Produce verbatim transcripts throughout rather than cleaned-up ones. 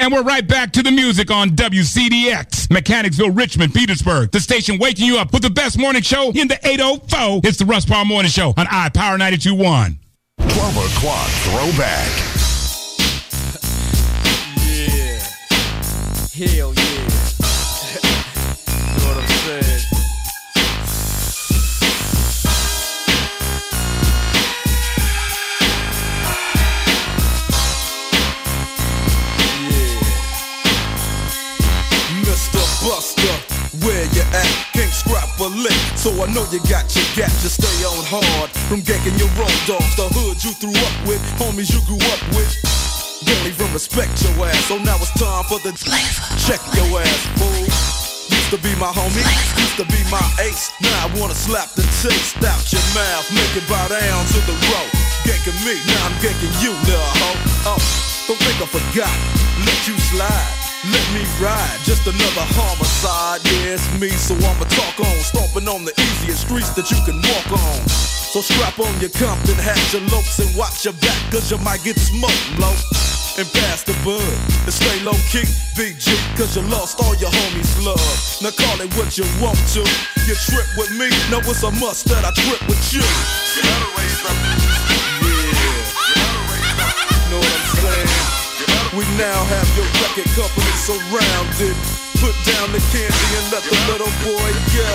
And we're right back to the music on W C D X, Mechanicsville, Richmond, Petersburg. The station waking you up with the best morning show in the eight oh four. It's the Russ Parr Morning Show on iPower ninety-two point one. twelve o'clock throwback. Yeah. Hell yeah. You know what I'm saying? Buster, where you at? Can't scrap a lick, so I know you got your gap. Just stay on hard from ganking your road dogs. The hood you threw up with, homies you grew up with. Don't even respect your ass, so now it's time for the flavor. Check your ass, fool. Used to be my homie, used to be my ace. Now I wanna slap the taste out your mouth, make it bow down to the road. Ganking me, now I'm ganking you, little hoe. Oh, don't think I forgot, let you slide. Let me ride, just another homicide. Yeah, it's me, so I'ma talk on. Stomping on the easiest streets that you can walk on. So strap on your Compton hat, your lopes, and watch your back, cause you might get smoked, blow. And pass the bud, and stay low key, B G, cause you lost all your homies' love. Now call it what you want to. You trip with me, know it's a must that I trip with you. You better raise up. Yeah. You better raise up. Know what I'm saying? We now have your record company surrounded. Put down the candy and let the little boy go.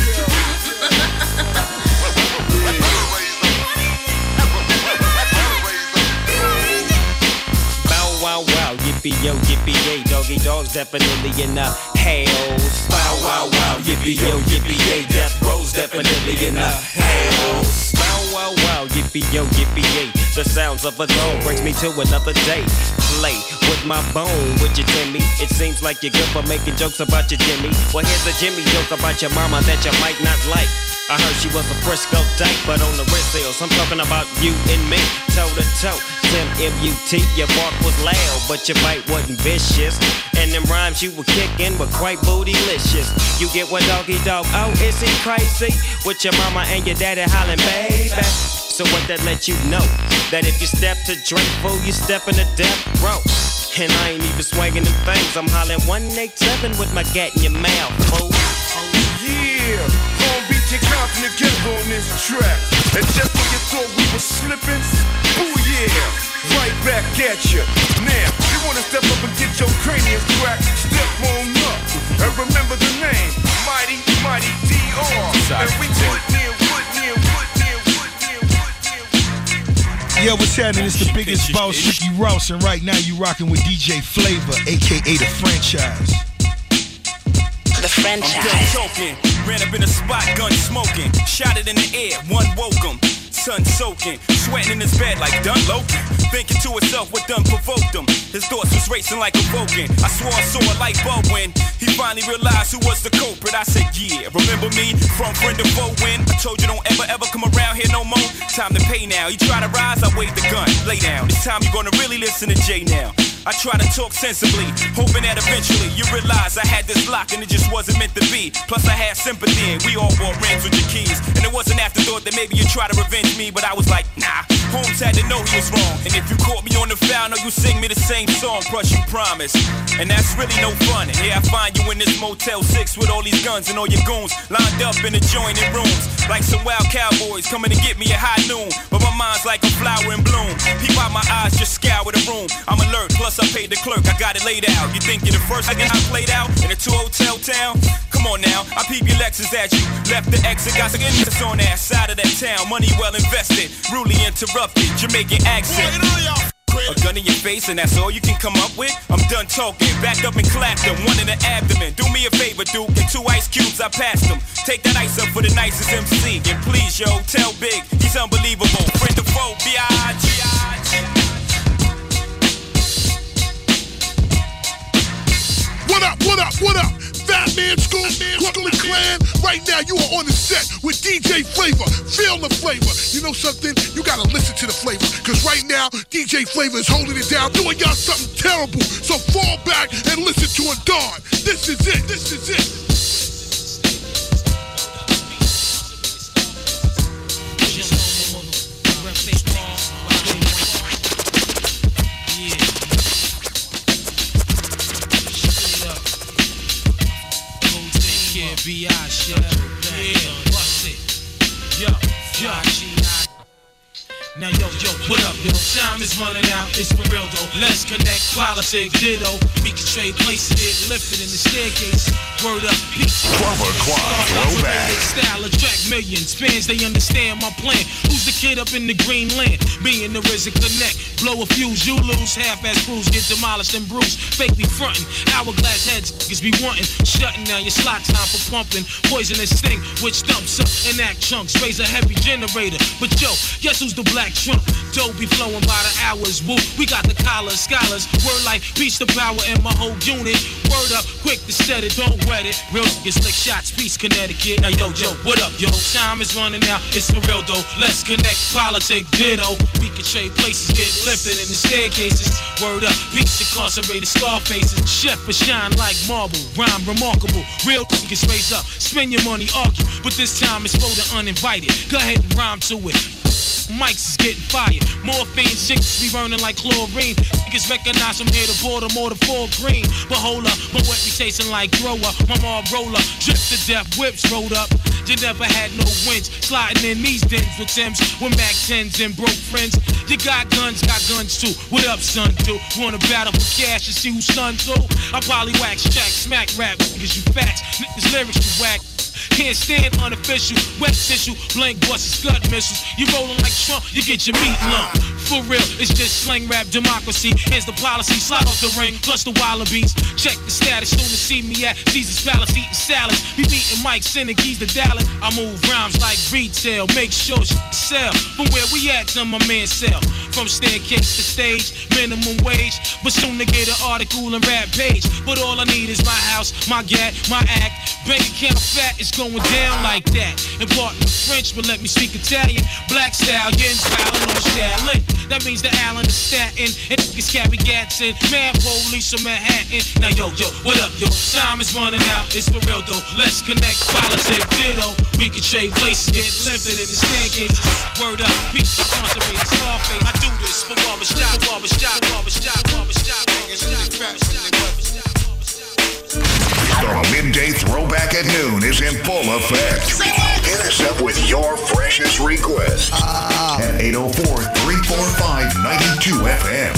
Bow wow wow, yippee yo, yippee yay, doggy dogs definitely in the house. Bow wow wow, yippee yo, yippee yay, death row's definitely in the house. Bow wow wow, yippee yo, yippee yay, the sounds of a dome brings me to another day. Play with my bone, with your Timmy. It seems like you're good for making jokes about your Jimmy. Well, here's a Jimmy joke about your mama that you might not like. I heard she was a Frisco dyke, but on the wrist hills, I'm talking about you and me, toe to toe. Tim M U T, your bark was loud, but your bite wasn't vicious. And them rhymes you were kicking were quite bootylicious. You get what doggy dog, oh, is he crazy? With your mama and your daddy hollering, baby. So what that let you know? That if you step to drink, fool, you step in the death row. And I ain't even swinging them things, I'm hollering one eighty-seven with my gat in your mouth, fool. Yeah, gon' beat your Compton together on this track. And just when you thought we were slipping, ooh yeah, right back at you. Now, you wanna step up and get your cranium cracked, step on up. And remember the name, Mighty, Mighty D R. And we would near, would near, would near, would near, would near. Yo, what's happening? It's the biggest boss, Ricky Ross, and right now you rocking with D J Flavor, aka The Franchise. The Franchise. I'm done choking, ran up in a spot, gun smoking, shot it in the air, one woke him. Sun soaking, sweating in his bed like done Loki. Thinking to himself what done provoked him. His thoughts was racing like a Vulcan. I swore I saw a light bulb when he finally realized who was the culprit. I said, yeah, remember me from friend to foe when I told you don't ever ever come around here no more. Time to pay now. You try to rise, I wave the gun. Lay down. It's time you're gonna really listen to Jay now. I try to talk sensibly, hoping that eventually you realize I had this lock and it just wasn't meant to be. Plus I had sympathy and we all bought rings with your keys. And it wasn't afterthought that maybe you try to revenge me, but I was like, nah. Holmes had to know he was wrong. And if you caught me on the foul, know you sing me the same song, plus you promise. And that's really no fun. And here I find you in this Motel six with all these guns and all your goons lined up in adjoining rooms. Like some wild cowboys coming to get me at high noon. But my mind's like a flower in bloom. Peep out my eyes, just scour the room. I'm alert, plus I paid the clerk, I got it laid out. You think you're the first I get out played out in a two hotel town? Come on now, I peep your Lexus at you. Left the exit, got some interest on that side of that town. Money well invested, rudely interrupted, Jamaican accent. A gun in your face and that's all you can come up with? I'm done talking, backed up and clapped him. One in the abdomen, do me a favor, Duke. And two ice cubes, I passed him. Take that ice up for the nicest M C. And please, yo, tell Big, he's unbelievable. Friend of foe, B I G. What up, what up, what up? Fat Man School, Brooklyn Clan. Right now, you are on the set with D J Flavor. Feel the flavor. You know something? You gotta listen to the flavor. Cause right now, D J Flavor is holding it down, doing y'all something terrible. So fall back and listen to a dawn. This is it, this is it. B I shit. Yeah, bust it. Yo, yo. Now yo, yo, what up, yo? Time is running out, it's for real though. Let's connect, politics, ditto. We can trade places, get lifted in the staircase. Word up, peace. twelve o'clock throwback. Style attract millions, fans, they understand my plan. Who's the kid up in the green land? Me and the R Z A connect. Blow a fuse, you lose. Half-ass crews get demolished and bruised. Fake me frontin', hourglass heads niggas be wantin'. Shutting down your slot time for pumping. Poisonous sting, which dumps up and act chunks. Raise a heavy generator. But yo, guess who's the black trump? Dough be flowing by the hours. Woo, we got the collars, scholars. Word like peace to power in my whole unit. Word up, quick to set it, don't wet it. Real niggas lick shots, peace, Connecticut. Now yo, yo, what up, yo? Time is running out, it's for real though. Let's connect, politics, ditto. We can trade places, get lifted in the staircases. Word up, peace, incarcerated scar faces. Chef for shine like marble, rhyme remarkable. Real niggas raise up, spend your money, argue. But this time it's for the uninvited. Go ahead and rhyme to it. Mics is getting fired. Morphine chicks be burning like chlorine. Niggas recognize from here to Baltimore to Fort Green. But hold up, my wet be tasting like thrower. My mom roller, drip to death, whips rolled up. You never had no wins. Sliding in these dens with Timbs, with Mac tens and broke friends. You got guns, got guns too. What up, son, do? Wanna battle for cash and see who's son too? I probably wax, track, smack rap, niggas you facts. Niggas lyrics you whack. Can't stand unofficial, wet tissue, blank busts, scud missiles. You rollin' like Trump, you get your meat lump. For real, it's just slang rap democracy. Here's the policy, slide off the ring, plus the wallabies. Check the status, soon to see me at Caesar's Palace eating salads. Be beating Mike, sending keys to Dallas. I move rhymes like retail, make sure shit sell. From where we at to my man sell. From staircase to stage, minimum wage. But soon to get an article and rap page. But all I need is my house, my gat, my act. Bank account fat, it's going down like that. Important French, but let me speak Italian. Black stallions, Allen on Stalin. That means the Allen is Staten. And niggas carry gats in. Man, police from Manhattan. Now yo, yo, what up, yo? Time is running out, it's for real though. Let's connect, politics, ditto. We can trade places, get lifted in the staircases. Word up, peace, concentrated, Scarface. I do this for barbershop, barbershop, barbershop, barbershop, barbershop. The midday throwback at noon is in full effect. Hit us up with your freshest request at eight oh four, three four five, nine two F M.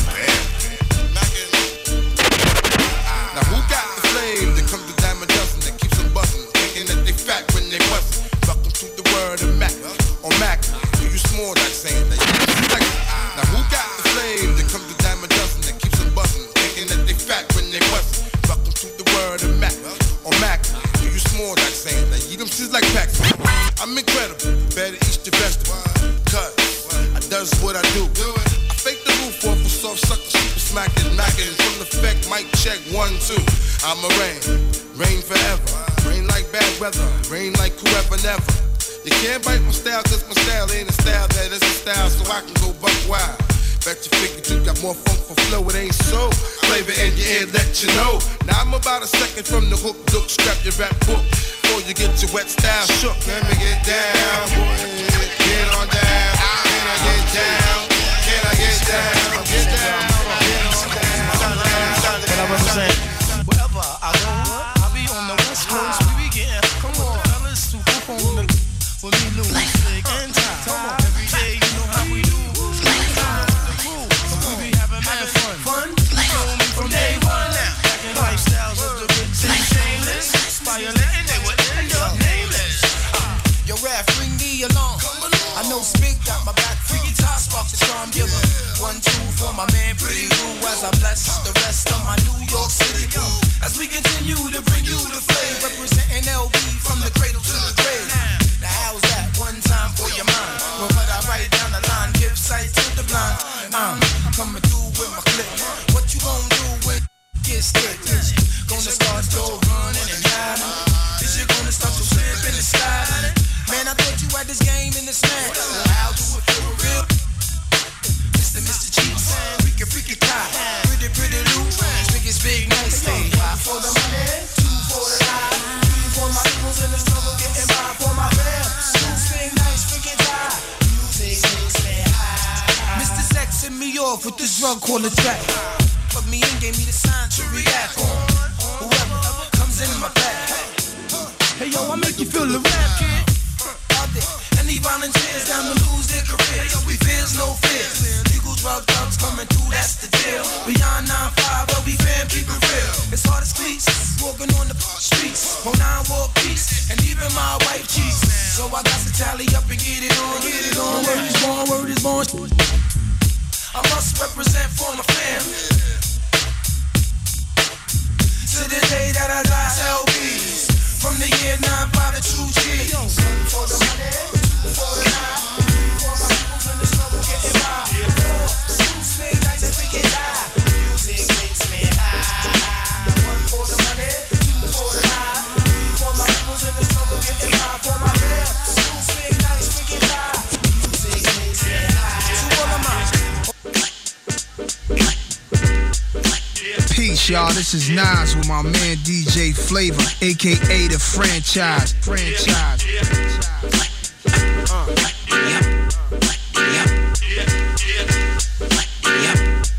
Now who got the flame that comes to dime a dozen that keeps them buzzing, thinking that they fat when they wasn't? Welcome to the word of Mac on Mac. Do you small like saying that you like it? Now who got the flame that comes to dime a dozen that keeps them buzzing, thinking that they fat when they wasn't? Welcome to the word of Mac on Mac. Do you small like saying that you them shits like packs? I'm incredible, better eat your vegetable. Cause I does what I do. I fake the roof off a soft sucker, super smacking, knocking from the effect, mic check one, two. I'm a rain, rain forever. Rain like bad weather, rain like whoever never. You can't bite my style, cause my style ain't a style that is a style, so I can go buck wild. Bet you figured you got more funk for flow, it ain't so. Flavor in your ear, let you know. Now I'm about a second from the hook, look, scrap your rap book. Before you get your wet style shook. Let me get down, boy. Get on down. Can I get down? Can I get down? Get down. Get on down. What I represent. Wherever I go, I'll be on the West Coast. We be getting, come on, fellas, to perform for me, Lou. Big and time. Every day, you know how we do. Fun, from day one now. Lifestyles of the rich and shameless. Violent and they would end up nameless. Yo, rap, bring me along. I know Spig got my back. Freaky top spark the charm giver. One, two for my man, Pretty Lou. As I bless the rest of my New York City crew. As we continue to bring you the flavor. Representing L B from the cradle to the grave. Now how's that? One time for your mind. Well, but I write down the line. Give sight to the blind. I'm coming through with my clip. What you gon' do when get stick? Is you gonna start your running and hiding? Is you gonna start your slip in the sliding? Man, I thought you had this game in the snap. I'll do it for real. Mister Mister Cheeks, freaky freaky tie, pretty pretty Lou, biggest big nice thing. One for the money, two for the line, three for my peoples in the struggle, getting by for my fam. Two big nice freaky tie, music makes me high. Mister Sex hit me off with this drug called a track. Put me in, gave me the sign to react on. Whoever comes in my bag. Hey yo, Feel the rap kid out there. Any volunteers down to lose their career? Yo, we fears, no fears. Legal drug thugs coming through, that's the deal. Beyond nine five, but we fan, keep it real. It's hard as cleats, walking on the streets. Oh, nine walk peace, and even my wife cheats. So I got to tally up and get it on, get it on. Word is born, word is born. I must represent for my family. To the day that I die, L B's. From the year nine five to two G's. For the money, for the night. For my peoples in the struggle getting by. Suits me nice and we get high. Music makes me high. One for the money, two for the night. For my peoples in the struggle getting by. For my real, suits me nice, we get high. Music makes me high. To all of my peace, y'all. This is Nas with my man D J Flavor, aka the franchise. Franchise. Uh. Yep. Yep. Yep.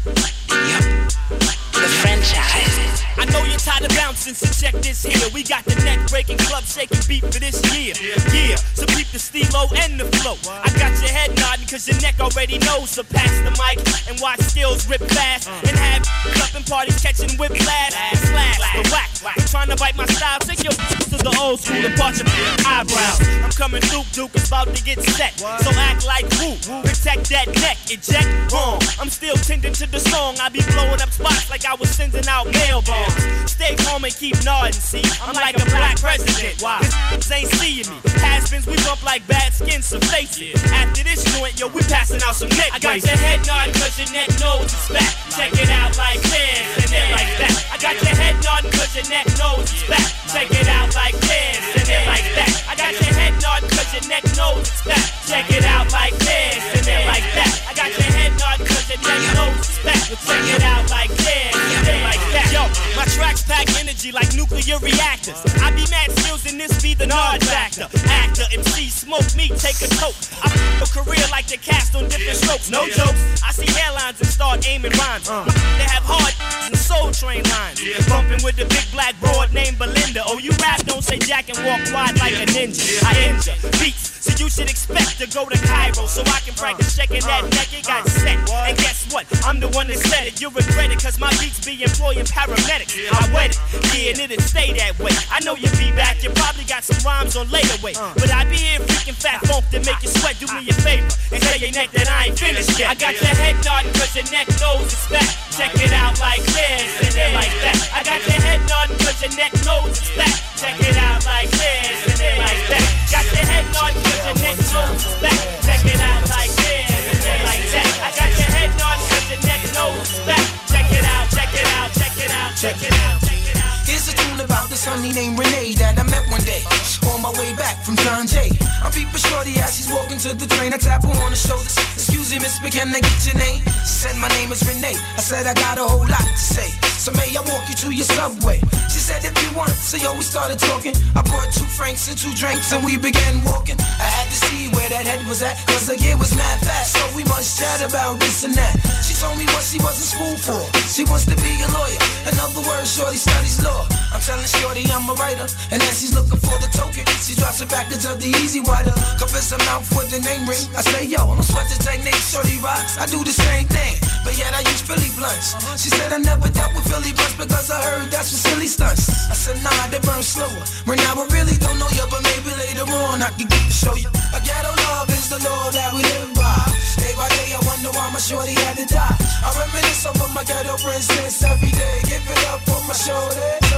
Yep. The franchise. I know you're tired of bouncing, so check this here. We got the neck-breaking, club-shaking beat for this year. Yeah, so keep the stilo and the flow. I got your head nodding cause your neck already knows. So pass the mic and watch skills rip fast. And have clubbing parties catching whiplash. Slash, the whack, I'm trying to bite my style. Take your to the old school and part your eyebrows. I'm coming through, Duke is about to get set. So act like who? Protect that neck, eject wrong. I'm still tending to the song. I be blowing up spots like I was sending out mail bombs. Stay calm and keep nodding, see? I'm like a black president. Why? This ain't seeing me. Has-beens, we bump like bad skin, so face it. After this joint, yo, we passing out some neck. I got your head nodding cause your neck knows it's back. Check it out like this and then like that. I got your head nodding cause your neck knows it's back. Check it out like this and then like that. I got your head nodding cause your neck knows it's back. Check it out like this and then like that. I got your head nodding cause your neck knows it's back. Check it out like this and then like that. Yo, my tracks pack energy like nuclear reactors. I be mad skills and this be the nod factor. Actor, M C, smoke me, take a toke. I f*** a career like the cast on different strokes. No jokes, I see hairlines and start aiming rhymes. They have hard and soul train lines. Bumping with the big black broad named Belinda. Oh, you rap, don't say jack and walk wide like a ninja. I injure beats, so you should expect to go to Cairo so I can practice checking that neck. It got set, and guess what? I'm the one that said it. You regret it, cause my beats be employing paramedics. I wet it, yeah, and it'll stay that way. I know you'll be back, you probably got some rhymes on later way. But I be here freaking fat funk to make you sweat. Do me a favor and tell your neck that I ain't finished yet. I got your head nodding cause your neck knows it's back. Check it out like this and then like that. I got your head nodding cause your neck knows it's back. Check it out like this and then like that. Got your head nodding cause your neck knows it's back. Check it out like this and then like that. I got your head nodding cause your neck knows it's back. Check it out, check it out, check it out, check it out, check it out. Here's a tune about this honey named Renee that I met one day on my way back from John Jay. I'm peeping shorty as she's walking to the train. I tap her on the shoulders. Excuse me, miss, but can I get your name? She said my name is Renee. I said I got a whole lot to say. So may I walk you to your subway? She said if you want. So yo, we started talking. I brought two francs and two drinks and we began walking. I had to see where that head was at, cause the year was mad fast. So we must chat about this and that. She told me what she was in school for. She wants to be a lawyer. In other words, shorty studies law. I'm telling shorty I'm a writer. And as she's looking for the token, she drops a package of the easy wider. Covers her mouth with the name ring. I say yo, I'm sweat the technique, shorty rocks. I do the same thing, but yet I use Philly blunts. She said I never dealt with Philly blunts because I heard that's for silly stunts. I said nah, they burn slower. Right now I really don't know you, but maybe later on I can get to show you. A ghetto love is the law that we live by. Day by day I wonder why my shorty had to die. I reminisce over my ghetto princess every day. Give it up for my shorty.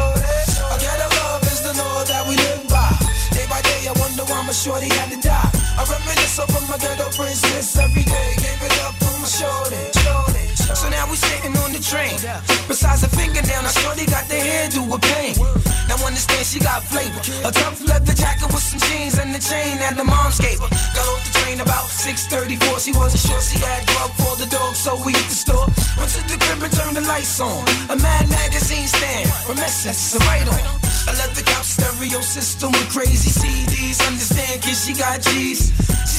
A ghetto love is the law that we live by. Day by day I wonder why my shorty had to die. I reminisce over my ghetto princess every day. Give it up for my shorty. So now we sitting on the train. Besides a fingernail, now shorty got the hairdo with pain. Now understand she got flavor. A tough leather jacket with some jeans and the chain that the moms gave her. Got off the train about six thirty-four. She wasn't sure she had grub for the dog, so we hit the store. Went to the crib and turned the lights on. A Mad Magazine stand from Essence to right on. A leather couch stereo system with crazy C Ds. Understand, kid, she got G's. She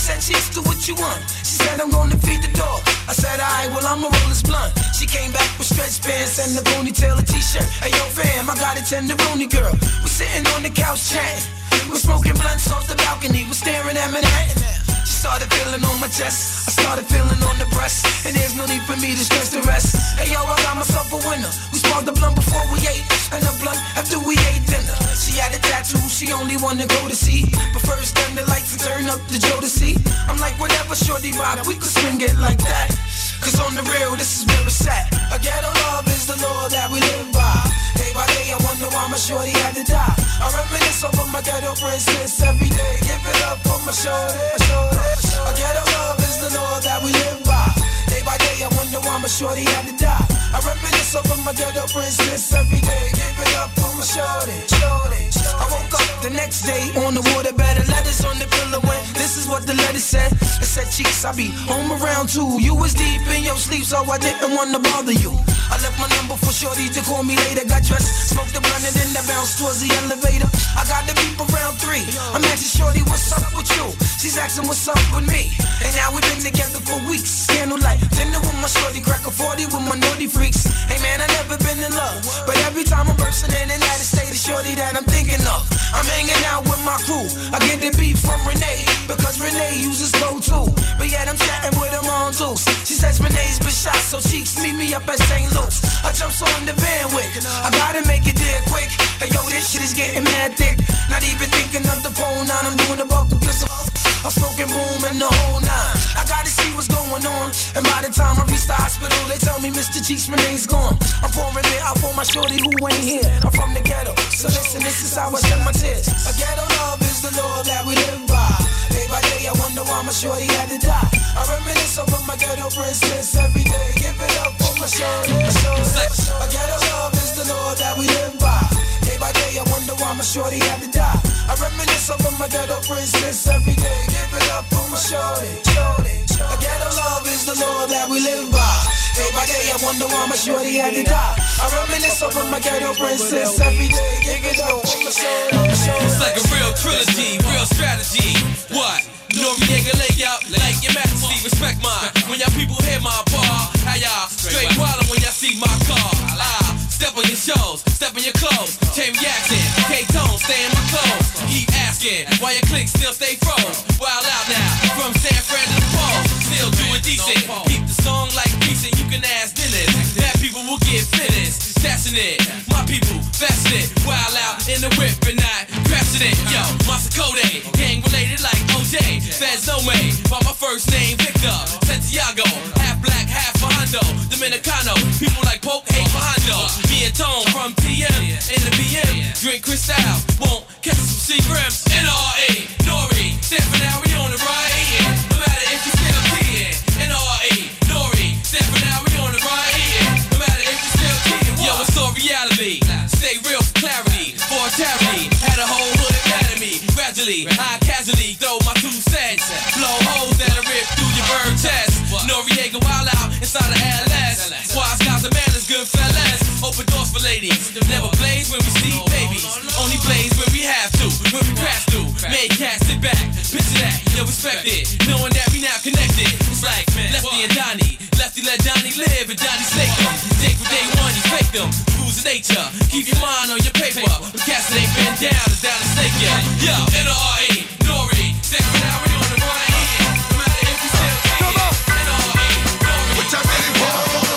said, Cheeks, do what you want. She said, I'm gonna feed the dog. I said, alright, well, I'ma roll this blunt. She came back with stretch pants and a ponytail, a t-shirt. Hey, yo, fam, I got a tenderoni girl. We're sitting on the couch chatting. We're smoking blunts off the balcony. We're staring at Manhattan. She started feeling on my chest. I started feeling on the breast. And there's no need for me to stress the rest. Hey, yo, I got myself a winner. We sparked the blunt before we ate. And the blunt after we ate dinner. She had a tattoo, she only wanna go to see. But first, turn the lights and turn up the Jodeci. I'm like, whatever, shorty rock, we could swing it like that. Cause on the real, this is where it's at. A ghetto love is the law that we live by. Day by day, I wonder why my shorty had to die. I reminisce over my ghetto princess every day. Give it up for my shorty, shorty. A ghetto love is the law that we live by. Day by day, I wonder why my shorty had to die. I reminisce over my ghetto princess every day. Give it up for my shorty, shorty. I woke up the next day on the waterbed. Letters on the pillow when this is what the letter said. It said, Cheeks, I be home around two. You was deep in your sleep, so I didn't want to bother you. I left my number for shorty to call me later. Got dressed, smoked the blunt, and then I bounced towards the elevator. I got the beep around three. I'm asking shorty, what's up with you? She's asking what's up with me. And now we've been together for weeks. Candlelight, dinner with my shorty, crack a forty with my naughty freaks. Hey man, I never been in love, but every time I'm bursting in and out of state, the shorty that I'm thinking of. I'm hanging out with my crew. I get the beat from Renee, because Renee uses slow too. But yet I'm chatting with her on Zeus. She says Renee's been shot, so Cheeks meet me up at Saint Luke's. I jumps on the van with, I gotta make it there quick. Hey yo, this shit is getting mad thick. Not even thinking of the phone, now I'm doing the buckle pistol. I'm smoking boom and the whole nine. I gotta see what's going on. And by the time I reach the hospital, they tell me Mister Cheeks, Renee's gone. I'm pouring it out for my shorty who ain't here. I'm from the ghetto, so listen, this is how I shed my tears. A ghetto love is the law that we live by. Day by day, I wonder why my shorty had to die. I reminisce over my ghetto princess every day. Give it up for my shorty, my shorty. A ghetto love is the law that we live by. Day by day, I wonder why my shorty had to die. I reminisce over my ghetto princess every day. Give it up for my shorty, shorty. A ghetto love is the law that we live by. Day by day, I wonder why my shorty had to die. I reminisce over my ghetto princess every day. Give it up for my shorty, my shorty. It's like a real trilogy, real strategy. What? Noriega lay out like your majesty, respect mine. When y'all people hear my bar, how y'all straight wildin' when y'all see my car. Ah, step on your shows, step on your clothes. Chain reaction, K-Tone, stay in my clothes. Keep asking, why your clique still stay froze. Wild out now, from San Fran to the Pole. Still do it decent, keep the song like decent. You can ask Dennis, that people will get finished. Stashing it, my people, fashion it. Wild out in the whip and not crashing it. Yo, Masakode, gang related like O J. Feds no way, by my first name Victor Santiago, half black, half Hondo, Dominicano, people like Pope hate Hondo. Me and Tone from T M in the B M, drink Cristal, won't catch some Seagrams. N R A, Nori, stepping out, we on the right. No matter if you still teeing. N R A, Nori, stepping out, we on the right. No matter if you still teeing. Yo, it's all reality. Stay real for clarity, for charity. Had a whole hood academy. Gradually, I casually throw my two cents. Blow holes that'll rip through your bird chest. Noriega wild out inside of L S. Wise guys and manners, good fellas. Open doors for ladies. Never blaze when we see babies. Only blaze when we have to. When we crash through. Make cats sit back. Picture that, yo, respect it. Knowing that we now connected. It's like Lefty and Donnie. Lefty let Donnie live and Donnie snake them. Day for day one, he faked them. Rules of nature. Keep your mind on your paper. But cats that ain't been down is down to snake ya. Yo, N R A, Nori. Stepping out, we on the right. No matter if you still take it. N R A, Nori. What y'all ready for?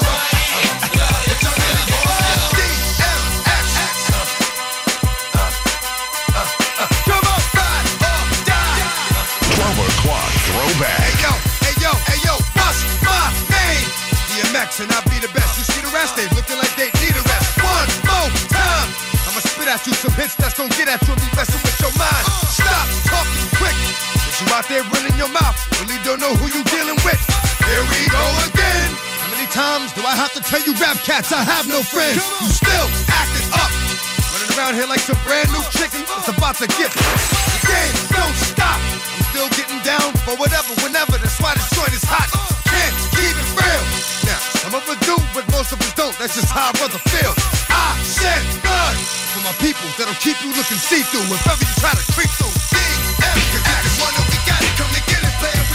Throwback. Hey yo, hey yo, hey yo, what's my name? D M X and I be the best. You see the rest, they looking like they need a rest. One more time, I'ma spit at you some hits that's gonna get at you and be messing with your mind. Stop talking quick, cause you out there running your mouth, really don't know who you dealing with. Here we go again. How many times do I have to tell you rap cats I have no friends? You still acting up, running around here like some brand new chicken. It's about to get the game don't stop. Still getting down for whatever, whenever. That's why this joint is hot. Can't keep it real. Now, some of us do, but most of us don't. That's just how I brother feel. I shed blood for my people that'll keep you looking see-through if ever you try to creep through. D M X, one we got it, come to get it, player.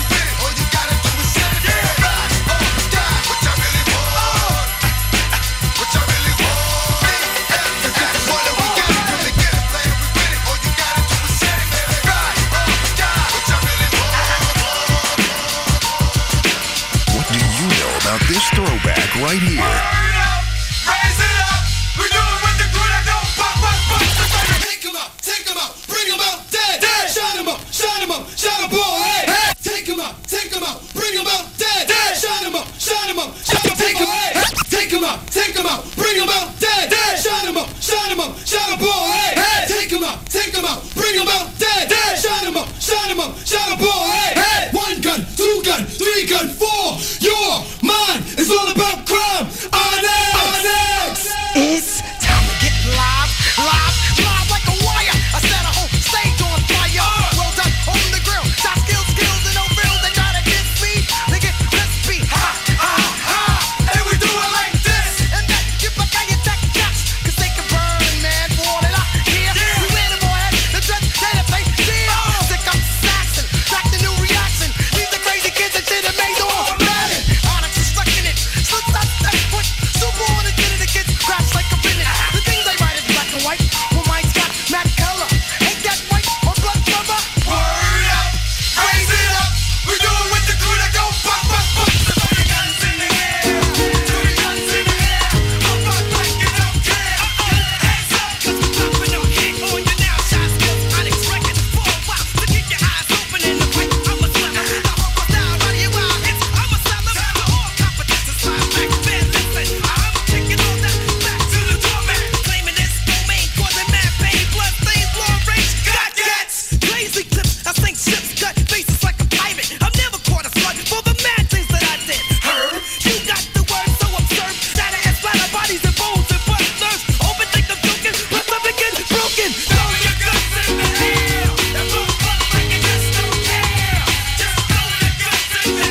right here. Raise it up. We do it with the crew that don't pop, pop, pop. Take 'em out, take 'em out, bring 'em out dead. dead. Shine 'em up, shine 'em up, shine 'em all head. Hey. Take 'em out, take 'em out, bring 'em out dead. dead. Shine 'em up, shine 'em up, shine 'em take 'em head. Take 'em out, take 'em out, bring 'em out dead. dead. Shine 'em up, shine 'em up, shine 'em all head. Hey. Take 'em out, take 'em out, bring 'em out dead. dead. Shine 'em up, shine 'em up, shine 'em all head. Hey. One gun, two gun, three gun, four. Your mind is all about crime. On X, on X. It's time to get live, live, live like a wire. I set a whole stage on fire. Well done on the grill. Top skills, skills, and no frills. They try to get speed. They get crispy. Ha, ha, ha. And we do it like this. And then you forget your tech shots. Cause they can burn, man. For all it out here. We win the boy head. The dread, data play. Yeah. Sick up Saxon. Track the new reaction. These the crazy kids that did it made the whole planet. Onyx is wrecking it. Slip that step foot. Super on the kid of the kids. Crash like a minute. The things they write is black and white. Well, mine's got matte color. Ain't that white or blood rubber? Word up, raise it up. We do it with the crew that go pop, pop, pop. Throw your guns in the air. Throw your guns in the air. Pop up like you don't care. Hands up, 'cause we're popping our hit on you now. Shot skills, Onyx record. Four pops to keep your eyes open in the fight. I'm a slammer. The hardcore style, body you wild hits. I'm a seller. To all competence is my back. Man, listen, I'm taking all that back to the doormat. Claiming this domain, causing mad pain. Blood stains, long range. Got gats. Lazy clips, I sink ships, cut faces like a pirate. I've never caught a slug for the mad things that I did. Heard? You got the word so absurd. Static and splatter bodies and bones and bust nerves. Open think I'm joking, but something gets broken. Throw your guns in the air. And pop up like you just don't care. Just throw your guns in the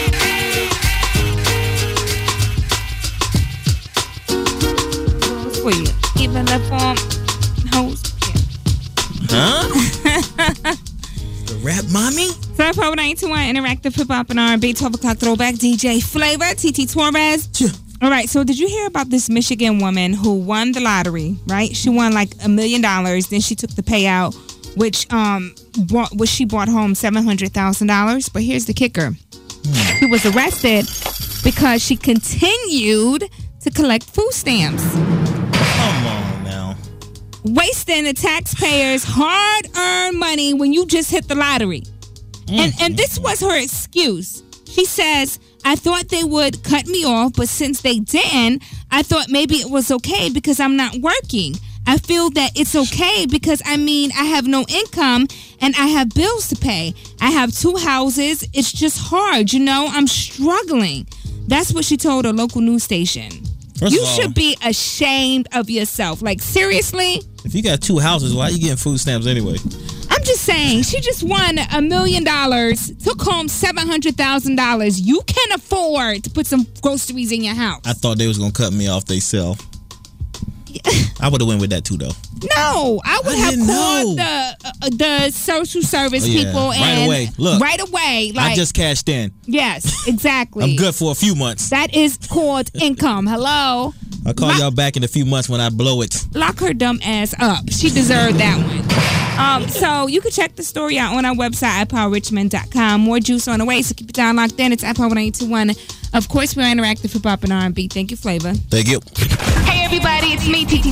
For you, even the form host. Huh? The rap mommy? So Power ninety-two one Interactive Hip Hop and R and B twelve o'clock throwback D J Flavor, T T Torres. Yeah. All right, so did you hear about this Michigan woman who won the lottery, right? She won like a million dollars. Then she took the payout, which um brought, which she brought home seven hundred thousand dollars. But here's the kicker. She was arrested because she continued to collect food stamps. Come on now. Wasting the taxpayers' hard-earned money when you just hit the lottery. And and this was her excuse. She says, I thought they would cut me off, but since they didn't, I thought maybe it was okay because I'm not working. I feel that it's okay because, I mean, I have no income and I have bills to pay. I have two houses. It's just hard, you know? I'm struggling. That's what she told a local news station. First you of all, should be ashamed of yourself. Like, seriously? if you got two houses, why are you getting food stamps anyway? I'm just saying, she just won a million dollars, took home seven hundred thousand dollars. You can afford to put some groceries in your house. I thought they was going to cut me off they sell. I would have went with that too, though. No, I would I have didn't called know. the uh, the social service Oh, yeah. people Right and away. Look, right away. Like, I just cashed in. Yes, exactly. I'm good for a few months. That is called income. Hello. I'll call Lock, y'all back in a few months when I blow it. lock her dumb ass up. She deserved that one. Um, so you can check the story out on our website at power richmond dot com. More juice on the way, so keep it down locked in. It's at Power nine two one. Of course, we're interactive hip hop and R and B. Thank you, Flavor. Thank you. Hey everybody, it's me, T T